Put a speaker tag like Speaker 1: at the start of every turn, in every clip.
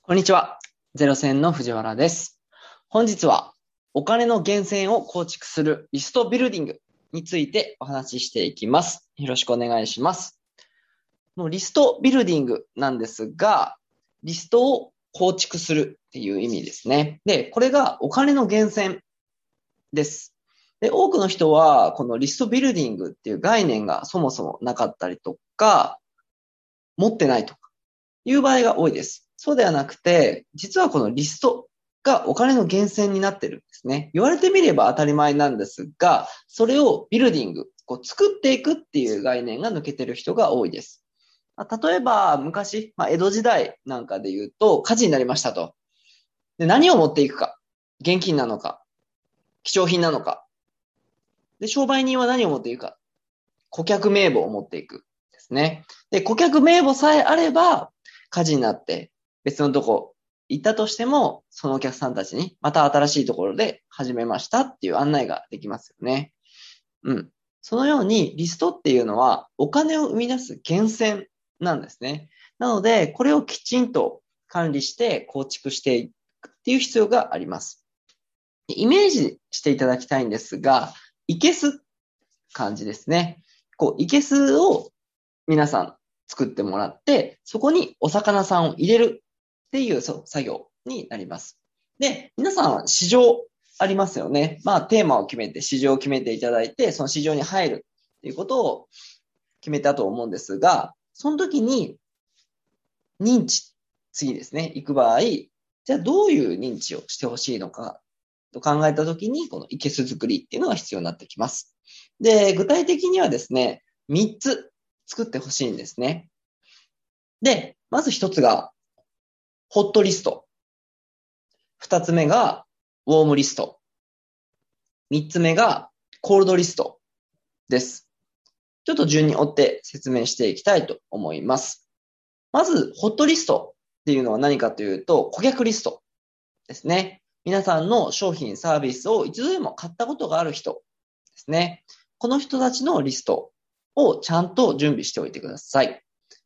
Speaker 1: こんにちは。ゼロ戦の藤原です。本日はお金の源泉を構築するリストビルディングについてお話ししていきます。よろしくお願いします。このリストビルディングなんですが、リストを構築するっていう意味ですね。で、これがお金の源泉です。で、多くの人はこのリストビルディングっていう概念がそもそもなかったりとか、持ってないとかいう場合が多いです。そうではなくて、実はこのリストがお金の源泉になってるんですね。言われてみれば当たり前なんですが、それをビルディング、作っていくっていう概念が抜けてる人が多いです。例えば、昔、江戸時代なんかで言うと、火事になりましたと。で、何を持っていくか。現金なのか、貴重品なのか。で、商売人は何を持っていくか。顧客名簿を持っていくですね。で、顧客名簿さえあれば、火事になって別のとこ行ったとしても、そのお客さんたちにまた新しいところで始めましたっていう案内ができますよね。うん。そのようにリストっていうのはお金を生み出す源泉なんですね。なので、これをきちんと管理して構築していくっていう必要があります。イメージしていただきたいんですが、いけす感じですね。いけすを皆さん作ってもらって、そこにお魚さんを入れるっていう作業になります。で、皆さんは市場ありますよね。テーマを決めて、市場を決めていただいて、その市場に入るっていうことを決めたと思うんですが、その時に認知、次ですね、行く場合、じゃあどういう認知をしてほしいのかと考えた時に、このいけす作りっていうのが必要になってきます。で、具体的にはですね、3つ作ってほしいんですね。で、まず1つが、ホットリスト。2つ目が、ウォームリスト。3つ目が、コールドリストです。ちょっと順に追って説明していきたいと思います。まず、ホットリストっていうのは何かというと、顧客リストですね。皆さんの商品、サービスを一度でも買ったことがある人ですね。この人たちのリストをちゃんと準備しておいてください。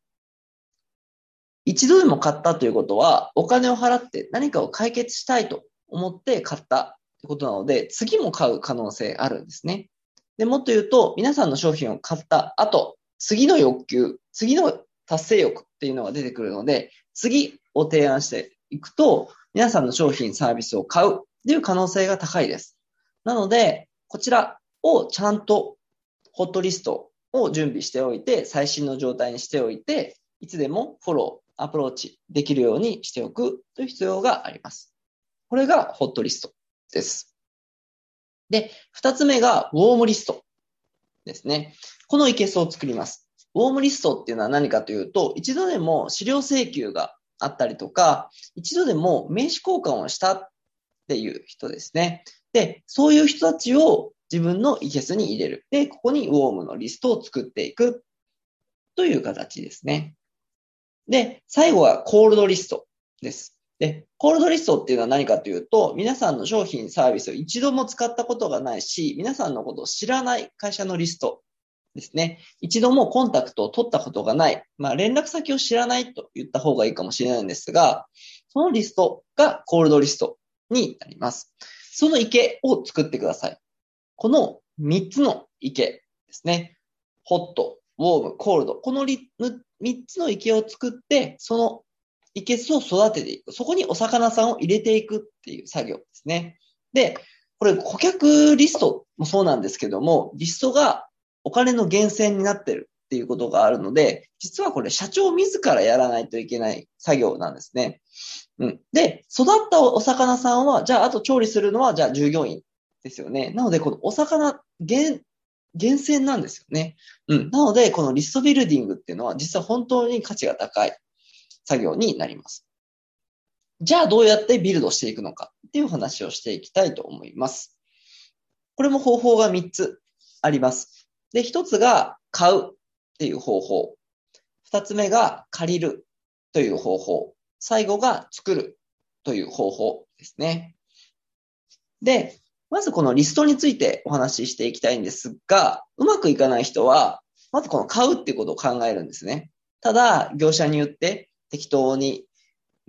Speaker 1: 一度でも買ったということは、お金を払って何かを解決したいと思って買ったということなので、次も買う可能性あるんですね。で、もっと言うと、皆さんの商品を買った後、次の欲求、次の達成欲っていうのが出てくるので、次を提案していくと、皆さんの商品、サービスを買うっていう可能性が高いです。なので、こちらをちゃんとホットリストを準備しておいて、最新の状態にしておいて、いつでもフォロー、アプローチできるようにしておくという必要があります。これがホットリストです。で、二つ目がウォームリストですね。このいけすを作ります。ウォームリストっていうのは何かというと、一度でも資料請求があったりとか、一度でも名刺交換をしたっていう人ですね。で、そういう人たちを自分のいけすに入れる。で、ここにウォームのリストを作っていくという形ですね。で、最後はコールドリストです。で、コールドリストっていうのは何かというと、皆さんの商品、サービスを一度も使ったことがないし、皆さんのことを知らない会社のリストですね。一度もコンタクトを取ったことがない。連絡先を知らないと言った方がいいかもしれないんですが、そのリストがコールドリストになります。その池を作ってください。この3つの池ですね。ホット、ウォーム、コールド。この3つの池を作って、その池を育てていく。そこにお魚さんを入れていくっていう作業ですね。で、これ顧客リストもそうなんですけども、リストがお金の源泉になってるっていうことがあるので、実はこれ社長自らやらないといけない作業なんですね。で、育ったお魚さんは、じゃああと調理するのは、じゃあ従業員ですよね。なので、このお魚、源泉なんですよね。なので、このリストビルディングっていうのは、実は本当に価値が高い作業になります。じゃあ、どうやってビルドしていくのかっていう話をしていきたいと思います。これも方法が3つあります。で、1つが買うっていう方法。2つ目が借りるという方法。最後が作るという方法ですね。で、まずこのリストについてお話ししていきたいんですが、うまくいかない人は、まずこの買うっていうことを考えるんですね。ただ、業者に言って適当にもう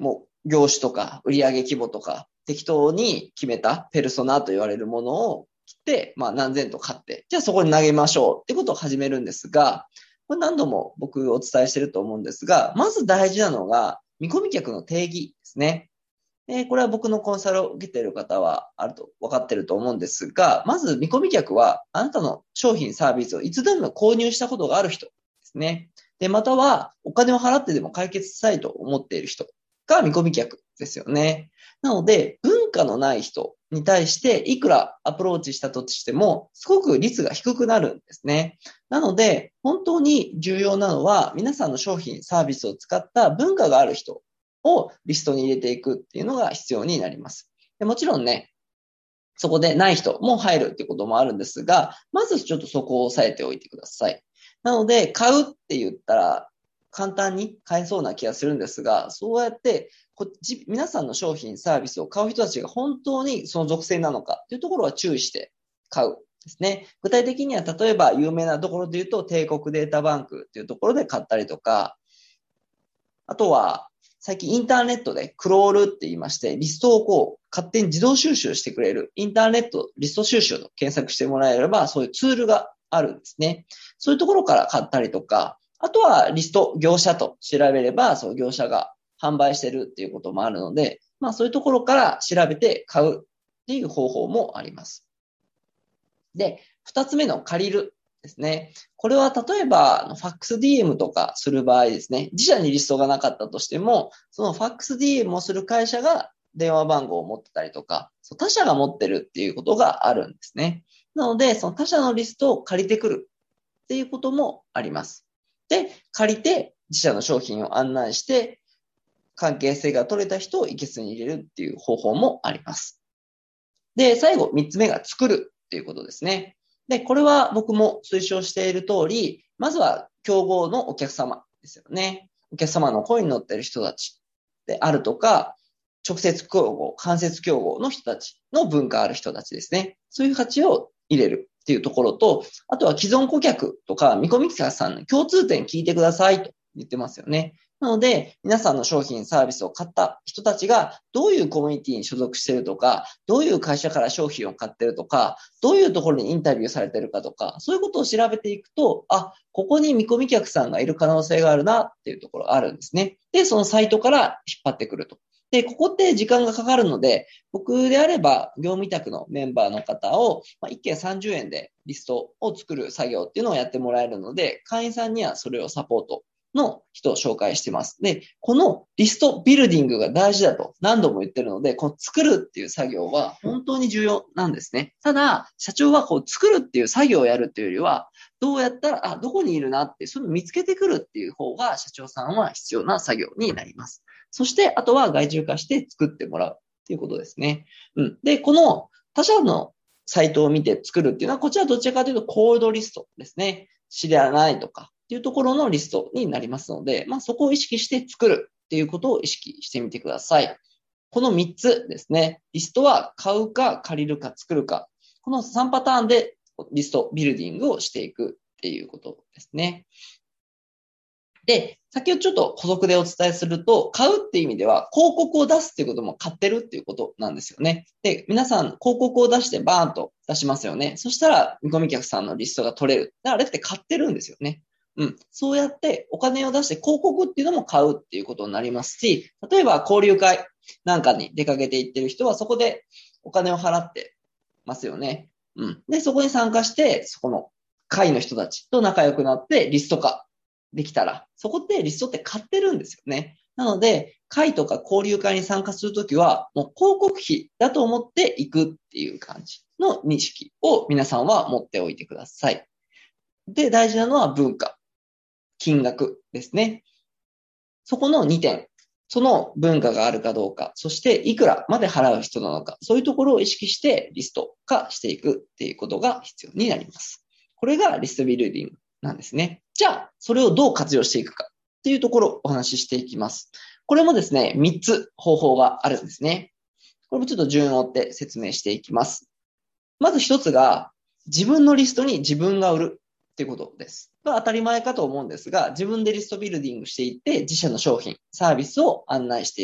Speaker 1: 業種とか売上規模とか適当に決めたペルソナと言われるものを切って、何千と買って、じゃあそこに投げましょうってことを始めるんですが、これ何度も僕お伝えしてると思うんですが、まず大事なのが見込み客の定義ですね。これは僕のコンサルを受けている方はあると分かっていると思うんですが、まず見込み客はあなたの商品サービスをいつでも購入したことがある人ですね。で、またはお金を払ってでも解決したいと思っている人が見込み客ですよね。なので、文化のない人に対していくらアプローチしたとしても、すごく率が低くなるんですね。なので、本当に重要なのは、皆さんの商品、サービスを使った文化がある人をリストに入れていくっていうのが必要になります。でもちろんね、そこでない人も入るっていうこともあるんですが、まずちょっとそこを押さえておいてください。なので、買うって言ったら簡単に買えそうな気がするんですが、そうやって皆さんの商品、サービスを買う人たちが本当にその属性なのかっていうところは注意して買うですね。具体的には例えば有名なところで言うと帝国データバンクっていうところで買ったりとか、あとは最近インターネットでクロールって言いまして、リストを勝手に自動収集してくれるインターネットリスト収集の検索してもらえれば、そういうツールがあるんですね。そういうところから買ったりとか、あとはリスト業者と調べれば、そう業者が販売してるっていうこともあるので、そういうところから調べて買うっていう方法もあります。で、二つ目の借りるですね。これは例えば、ファックス DM とかする場合ですね。自社にリストがなかったとしても、そのファックス DM をする会社が電話番号を持ってたりとか、他社が持ってるっていうことがあるんですね。なので、その他社のリストを借りてくるっていうこともあります。で、借りて自社の商品を案内して、関係性が取れた人をいけすに入れるっていう方法もあります。で、最後、三つ目が作るっていうことですね。で、これは僕も推奨している通り、まずは競合のお客様ですよね。お客様の声に乗っている人たちであるとか、直接競合、間接競合の人たちの文化ある人たちですね。そういう価値を入れるっていうところと、あとは既存顧客とか見込み客さんの共通点聞いてくださいと言ってますよね。なので、皆さんの商品、サービスを買った人たちがどういうコミュニティに所属しているとか、どういう会社から商品を買っているとか、どういうところにインタビューされているかとか、そういうことを調べていくと、ここに見込み客さんがいる可能性があるなっていうところがあるんですね。で、そのサイトから引っ張ってくると。で、ここって時間がかかるので、僕であれば、業務委託のメンバーの方を、1件30円でリストを作る作業っていうのをやってもらえるので、会員さんにはそれをサポートの人を紹介してます。で、このリストビルディングが大事だと何度も言ってるので、この作るっていう作業は本当に重要なんですね。ただ、社長はこう作るっていう作業をやるっていうよりは、どうやったら、どこにいるなって、それを見つけてくるっていう方が社長さんは必要な作業になります。そして、あとは外注化して作ってもらうっていうことですね。で、この他社のサイトを見て作るっていうのは、こちらどちらかというとコールドリストですね。知らないとかっていうところのリストになりますので、そこを意識して作るっていうことを意識してみてください。この3つですね。リストは買うか借りるか作るか。この3パターンでリストビルディングをしていくっていうことですね。で、先ほどちょっと補足でお伝えすると、買うっていう意味では、広告を出すっていうことも買ってるっていうことなんですよね。で、皆さん、広告を出してバーンと出しますよね。そしたら、見込み客さんのリストが取れる。だからあれって買ってるんですよね。そうやってお金を出して広告っていうのも買うっていうことになりますし、例えば交流会なんかに出かけていってる人はそこでお金を払ってますよね。で、そこに参加して、そこの会の人たちと仲良くなってリスト化できたら、そこってリストって買ってるんですよね。なので、会とか交流会に参加するときは、もう広告費だと思っていくっていう感じの認識を皆さんは持っておいてください。で、大事なのは文化、金額ですね。そこの2点。その文化があるかどうか、そしていくらまで払う人なのか、そういうところを意識してリスト化していくっていうことが必要になります。これがリストビルディングなんですね。じゃあ、それをどう活用していくかっていうところをお話ししていきます。これもですね、3つ方法があるんですね。これもちょっと順を追って説明していきます。まず1つが、自分のリストに自分が売るっていうことです。当たり前かと思うんですが、自分でリストビルディングしていって、自社の商品、サービスを案内していくっ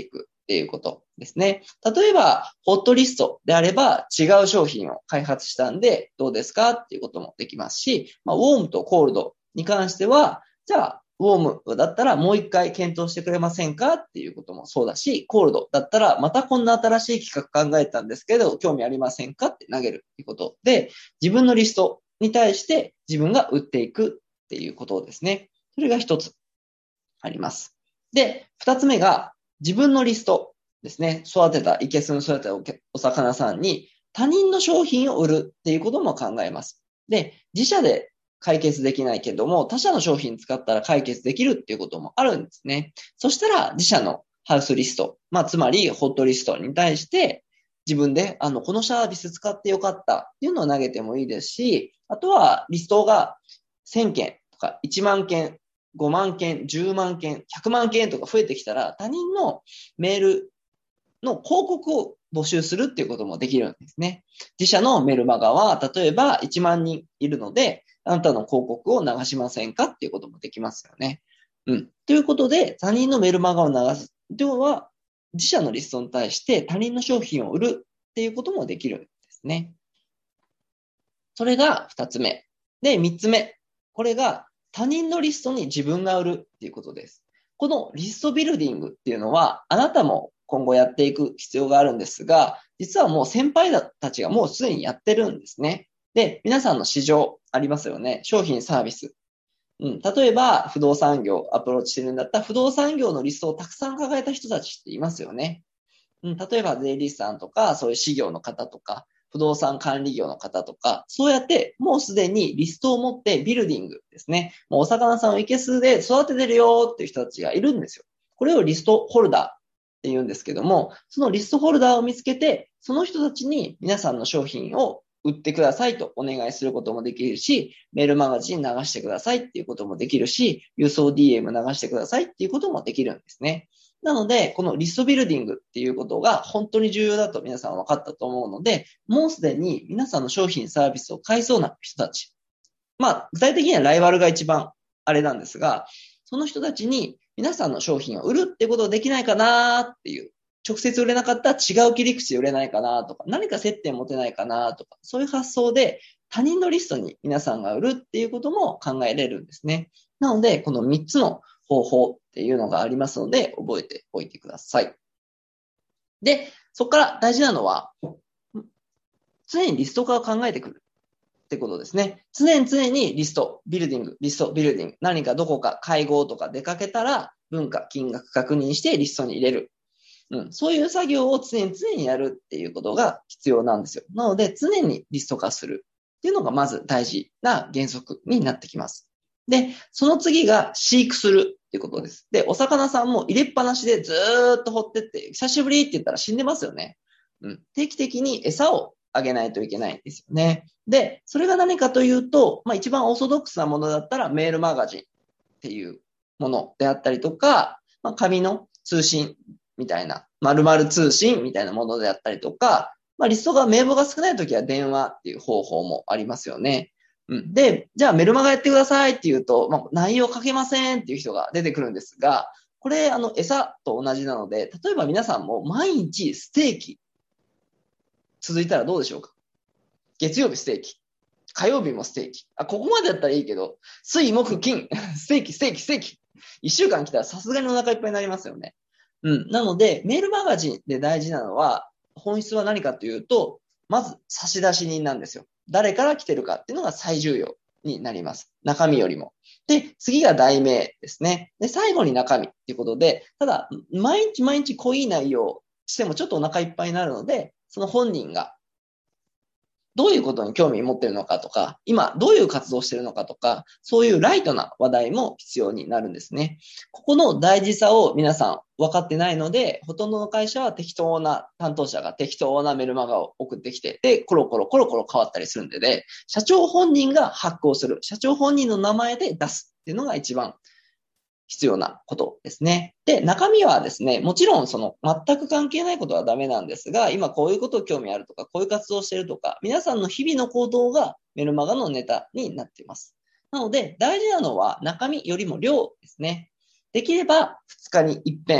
Speaker 1: っていうことですね。例えば、ホットリストであれば違う商品を開発したんでどうですかっていうこともできますし、ウォームとコールドに関しては、じゃあ、ウォームだったらもう一回検討してくれませんかっていうこともそうだし、コールドだったらまたこんな新しい企画考えたんですけど、興味ありませんかって投げるっていうことで、自分のリストに対して自分が売っていくっていうことですね。それが一つあります。で、二つ目が自分のリストですね。育てた、いけすに育てたお魚さんに他人の商品を売るっていうことも考えます。で、自社で解決できないけども、他社の商品使ったら解決できるっていうこともあるんですね。そしたら自社のハウスリスト、つまりホットリストに対して自分で、このサービス使ってよかったっていうのを投げてもいいですし、あとはリストが1000件とか1万件、5万件、10万件、100万件とか増えてきたら、他人のメールの広告を募集するっていうこともできるんですね。自社のメルマガは、例えば1万人いるので、あなたの広告を流しませんかっていうこともできますよね。ということで、他人のメルマガを流す。要は、自社のリストに対して他人の商品を売るっていうこともできるんですね。それが2つ目。で、3つ目。これが他人のリストに自分が売るっていうことです。このリストビルディングっていうのは、あなたも今後やっていく必要があるんですが、実はもう先輩たちがもうすでにやってるんですね。で、皆さんの市場ありますよね。商品サービス。例えば、不動産業アプローチしてるんだったら、不動産業のリストをたくさん抱えた人たちっていますよね。例えば、税理士さんとか、そういう事業の方とか、不動産管理業の方とか、そうやってもうすでにリストを持ってビルディングですね。もうお魚さんをいけすで育ててるよっていう人たちがいるんですよ。これをリストホルダーって言うんですけども、そのリストホルダーを見つけて、その人たちに皆さんの商品を売ってくださいとお願いすることもできるし、メールマガジン流してくださいっていうこともできるし、郵送 DM 流してくださいっていうこともできるんですね。なので、このリストビルディングっていうことが本当に重要だと皆さん分かったと思うので、もうすでに皆さんの商品サービスを買いそうな人たち。具体的にはライバルが一番あれなんですが、その人たちに皆さんの商品を売るってことできないかなっていう。直接売れなかったら違う切り口で売れないかなとか、何か接点持てないかなとか、そういう発想で他人のリストに皆さんが売るっていうことも考えれるんですね。なので、この3つの方法っていうのがありますので、覚えておいてください。で、そこから大事なのは、常にリスト化を考えてくるってことですね。常にリスト、ビルディング。何かどこか会合とか出かけたら、文化、金額確認してリストに入れる。そういう作業を常にやるっていうことが必要なんですよ。なので、常にリスト化するっていうのがまず大事な原則になってきます。で、その次が飼育するっていうことです。で、お魚さんも入れっぱなしでずーっと放ってって、久しぶりって言ったら死んでますよね。定期的に餌をあげないといけないんですよね。で、それが何かというと、一番オーソドックスなものだったらメールマガジンっていうものであったりとか、紙の通信みたいな、〇〇通信みたいなものであったりとか、リストが名簿が少ないときは電話っていう方法もありますよね。で、じゃあメルマガやってくださいって言うと、内容書けませんっていう人が出てくるんですが、これ、餌と同じなので、例えば皆さんも毎日ステーキ続いたらどうでしょうか？月曜日ステーキ。火曜日もステーキ。ここまでだったらいいけど、水、木、金、ステーキ。一週間来たらさすがにお腹いっぱいになりますよね。なので、メールマガジンで大事なのは、本質は何かというと、まず差出人なんですよ。誰から来てるかっていうのが最重要になります。中身よりも。で、次が題名ですね。で、最後に中身っていうことで、ただ、毎日濃い内容してもちょっとお腹いっぱいになるので、その本人がどういうことに興味を持っているのかとか、今どういう活動をしているのかとか、そういうライトな話題も必要になるんですね。ここの大事さを皆さん分かってないので、ほとんどの会社は適当な担当者が適当なメルマガを送ってきて、で、コロコロ変わったりするんで、社長本人が発行する、社長本人の名前で出すっていうのが一番必要なことですね。で、中身はですね、もちろん全く関係ないことはダメなんですが、今こういうことを興味あるとか、こういう活動をしているとか、皆さんの日々の行動がメルマガのネタになっています。なので、大事なのは中身よりも量ですね。できれば2日に一遍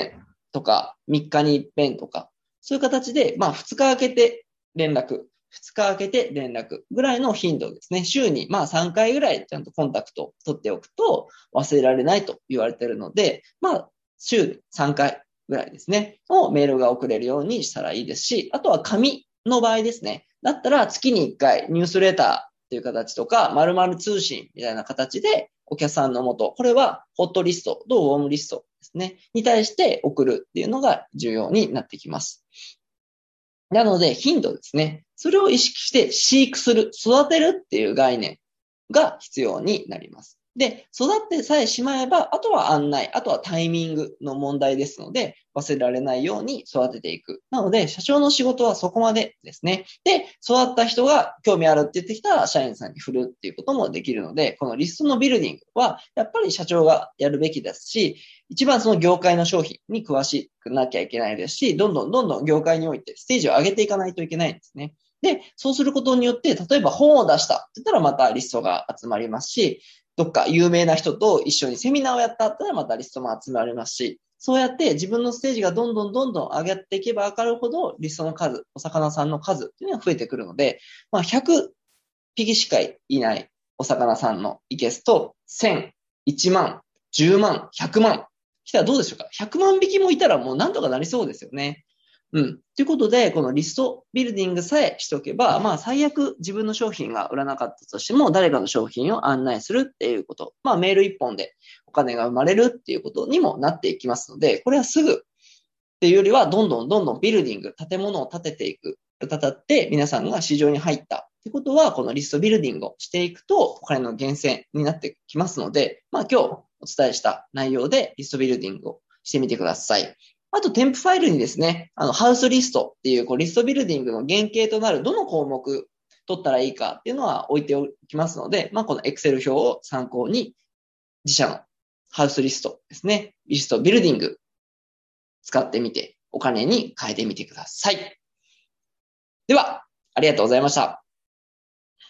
Speaker 1: とか3日に一遍とか、そういう形で、2日空けて連絡、2日空けて連絡ぐらいの頻度ですね。週に3回ぐらいちゃんとコンタクトを取っておくと忘れられないと言われているので、週に3回ぐらいですね、をメールが送れるようにしたらいいですし、あとは紙の場合ですね。だったら月に1回ニュースレターという形とか、〇〇通信みたいな形でお客さんのもと、これはホットリストとウォームリストですね、に対して送るっていうのが重要になってきます。なので、頻度ですね。それを意識して飼育する、育てるっていう概念が必要になります。で、育ってさえしまえば、あとは案内、あとはタイミングの問題ですので、忘れられないように育てていく。なので、社長の仕事はそこまでですね。で、育った人が興味あるって言ってきたら、社員さんに振るっていうこともできるので、このリストのビルディングは、やっぱり社長がやるべきですし、一番その業界の商品に詳しくなきゃいけないですし、どんどん業界においてステージを上げていかないといけないんですね。で、そうすることによって、例えば本を出したって言ったらまたリストが集まりますし、どっか有名な人と一緒にセミナーをやったって言ったらまたリストも集まりますし、そうやって自分のステージがどんどん上がっていけば上がるほどリストの数、お魚さんの数っていうのが増えてくるので、100匹しかいないお魚さんのいけすと、1000、1万、10万、100万。来たらどうでしょうか？ 100 万匹もいたらもうなんとかなりそうですよね。ということで、このリストビルディングさえしておけば、最悪自分の商品が売らなかったとしても、誰かの商品を案内するっていうこと。メール一本でお金が生まれるっていうことにもなっていきますので、これはすぐっていうよりは、どんどんビルディング、建物を建てていく。建って皆さんが市場に入ったってことは、このリストビルディングをしていくと、お金の源泉になってきますので、今日お伝えした内容でリストビルディングをしてみてください。あと、添付ファイルにですね、ハウスリストっていう、リストビルディングの原型となるどの項目取ったらいいかっていうのは置いておきますので、この Excel 表を参考に、自社のハウスリストですね、リストビルディング使ってみて、お金に変えてみてください。では、ありがとうございました。